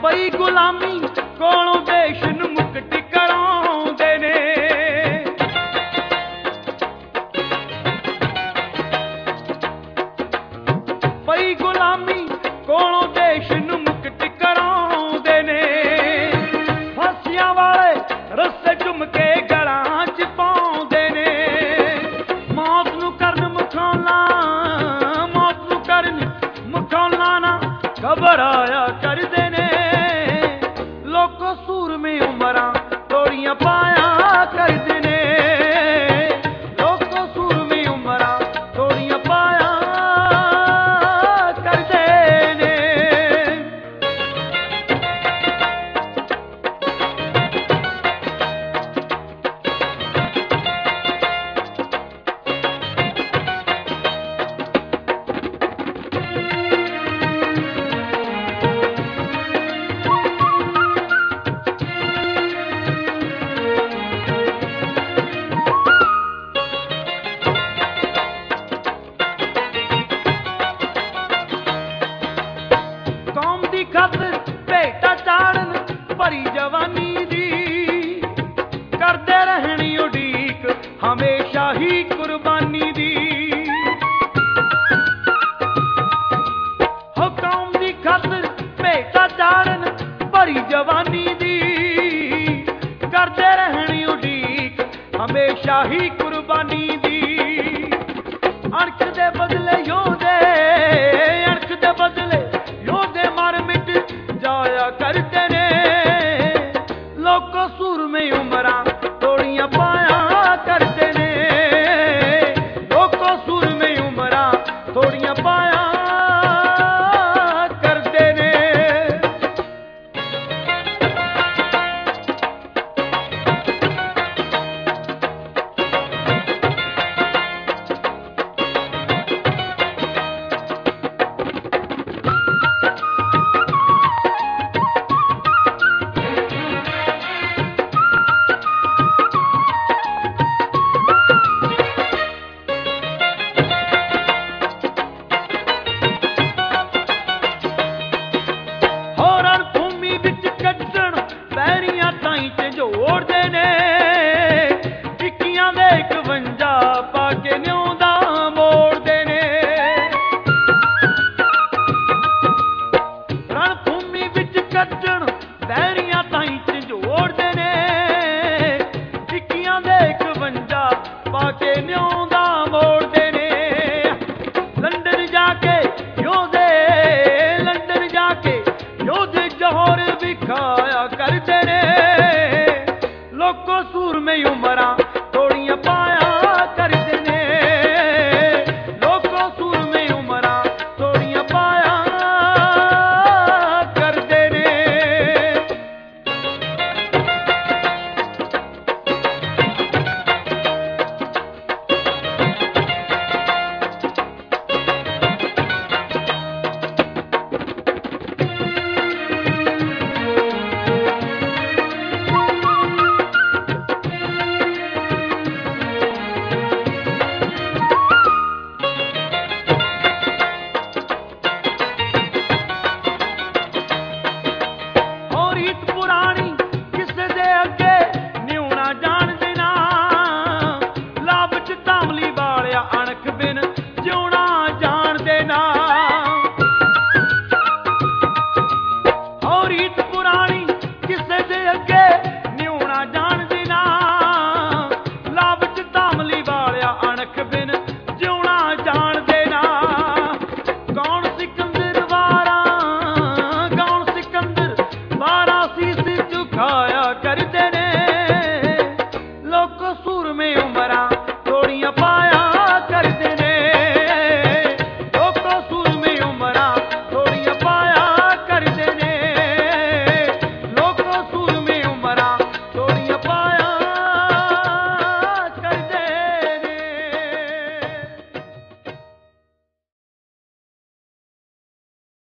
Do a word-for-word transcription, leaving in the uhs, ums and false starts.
ਪਈ ਗੁਲਾਮੀ ਕੋਲੋਂ ਦੇਸ਼ ਨੂੰ ਮੁਕਤ ਕਰਾਉਂਦੇ ਨੇ। ਪਈ ਗੁਲਾਮੀ ਕੋਲੋਂ ਦੇਸ਼ ਨੂੰ ਮੁਕਤ ਕਰਾਉਂਦੇ ਨੇ। ਫਾਂਸੀਆਂ ਵਾਲੇ ਰੱਸੇ ਚੁੰਮ ਕੇ ਗਲਾਂ ਚ ਪਾਉਂਦੇ ਨੇ। ਮੌਤ ਨੂੰ ਕਰਨ ਮੁਖੌਲਾ, ਮੌਤ ਨੂੰ ਕਰਨ ਮੁਖੌਲਾ ਨਾ ਘਬਰਾਇਆ ਕਰਦੇ ਨੇ। ਲੋਕੋ ਸੂਰਮੇ ਉਮਰਾਂ ਤੋੜੀਆਂ ਪਾਇਆ ਕਰਦੇ ਨੇ। ਲੋਕੋ ਸੂਰਮੇ ਉਮਰਾਂ ਤੋੜੀਆਂ ਪਾਇਆ ਕਰਦੇ ਨੇ। ਕੌਮ ਦੀ ਖਾਤਰ ਭੇਟਾ ਚਾੜਨ ਭਰੀ ਜਵਾਨੀ ਦੀ, ਕਰਦੇ ਰਹਿਣੀ ਉਡੀਕ ਹਮੇਸ਼ਾ ਹੀ ਕੁਰਬਾਨੀ ਦੀ। ਹੋ ਕੌਮ ਦੀ ਖਾਤਰ ਭੇਟਾ ਚਾੜਨ ਭਰੀ ਜਵਾਨੀ ਦੀ, ਕਰਦੇ ਰਹਿਣੀ ਉਡੀਕ ਹਮੇਸ਼ਾ ਹੀ ਕੁਰਬਾਨੀ ਦੀ। ਅਣਖ ਦੇ ਬਦਲੇ ਯੋਧੇ, ਅਣਖ ਦੇ ਬਦਲੇ ਯੋਧੇ ਮਰ ਮਿਟ ਜਾਇਆ ਕਰਦੇ ਨੇ। ਲੋਕੋ ਸੂਰਮੇ ਉਮਰਾਂ ਤੋੜੀਆਂ ਪਾਇਆ ਕਰਦੇ ਨੇ। ਲੋਕੋ ਸੂਰਮੇ ਉਮਰਾਂ ਤੋੜੀਆਂ ਪਾਇਆ ਕਰਦੇ ਨੇ। ਜੋੜਦੇ ਨੇ ਟਿੱਕੀਆਂ ਦੇ ਇਕਵੰਜਾ ਪਾ ਕੇ ਨਿਉਂਦਾ ਮੋੜਦੇ ਨੇ। ਰਣ ਭੂਮੀ ਵਿੱਚ ਕੱਢਣ ਬਹਿਰੀਆਂ ਤਾਈਂ ਚ ਜੋੜਦੇ ਨੇ। ਟਿੱਕੀਆਂ ਦੇ ਇਕਵੰਜਾ ਪਾ ਕੇ ਨਿਉਂਦਾ ਮੋੜਦੇ ਨੇ। ਲੰਡਨ ਜਾ ਕੇ ਯੋਧੇ, ਲੰਡਨ ਜਾ ਕੇ ਯੋਧੇ ਜੋਹਰ ਵਿਖਾਇਆ ਕਰਦੇ ਨੇ। ਲੋਕੋ ਸੂਰਮੇ ਉਮਰਾਂ